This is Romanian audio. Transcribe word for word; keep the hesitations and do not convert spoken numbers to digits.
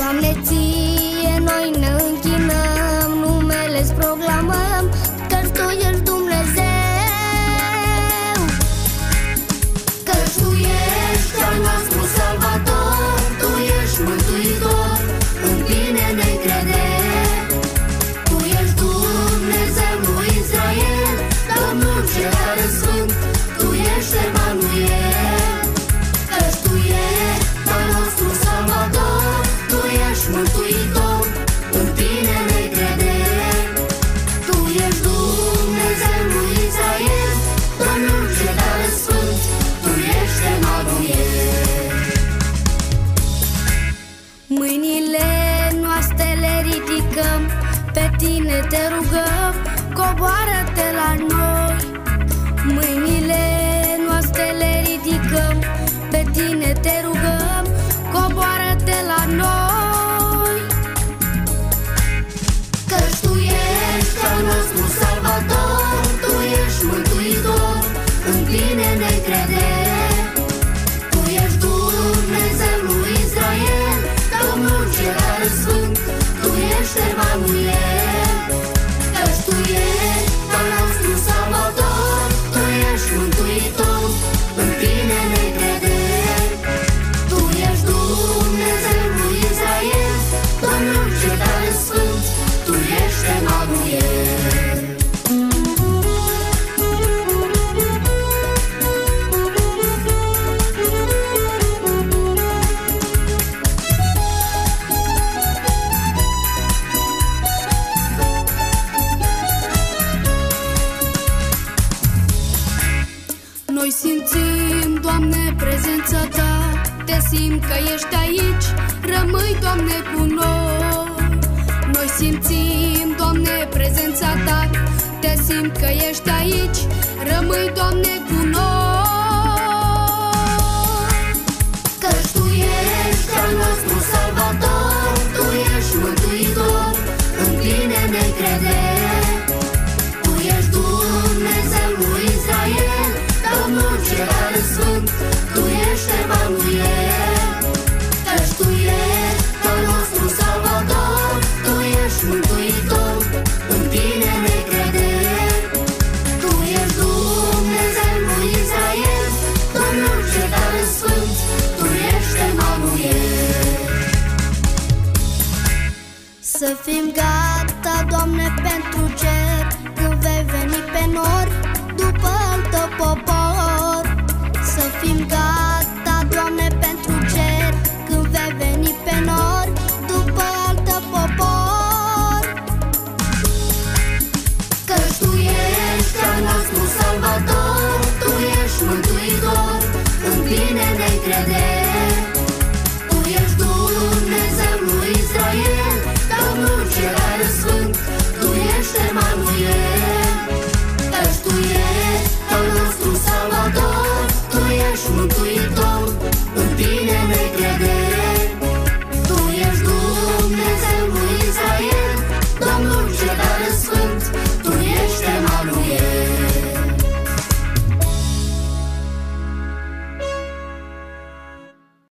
Doamne, Ție noi ne închinăm, numele-ți proclamăm, că-ți Tu ești Dumnezeu. Că-ți Tu ești al nostru Salvator, Tu ești Mântuitor, în Tine ne credem. Tu ești Dumnezeu lui Israel, Domnul cel tare sfânt, Tu ești Emanuel. Că-ți Tu ești al nostru Salvator, Tu ești Mântuitor, în Tine ne credem. Tu ești Dumnezeu lui Israel, Domnul cel tare sfânt, Tu ești Emanuel. Mâinile noastre le ridicăm, pe Tine te rugăm, coboară-te la noi. Mâinile noastre le ridicăm, pe Tine te rugăm, coboară-te la noi. Căci Tu ești al nostru Salvator, Tu ești Mântuitor, în Tine ne credem. Tu ești Dumnezeu lui Israel, Domnul cel tare sfânt, Tu ești Emanuel. Căci Tu ești al nostru Salvator, Tu ești Mântuitor, în Tine ne credem. Tu ești Dumnezeu lui Israel, Domnul cel tare sfânt, Tu ești Emanuel. Noi simțim, Doamne, prezența Ta, Te simt că ești aici, rămâi, Doamne, cu noi. Noi simțim, Doamne, prezența Ta, Te simt că ești aici, rămâi, Doamne, cu noi. Căci Tu ești al nostru Salvator, Tu ești Mântuitor, în Tine ne credem. Tu ești Dumnezeu lui Israel, Domnul cel tare sfânt, Tu ești Emanuel. Căci Tu ești al nostru Salvator, Tu ești Mântuitor, în Tine ne credem. Tu ești Dumnezeu lui Israel, Domnul cel tare sfânt, Tu ești Emanuel. Să fim gata, Doamne, pentru cer,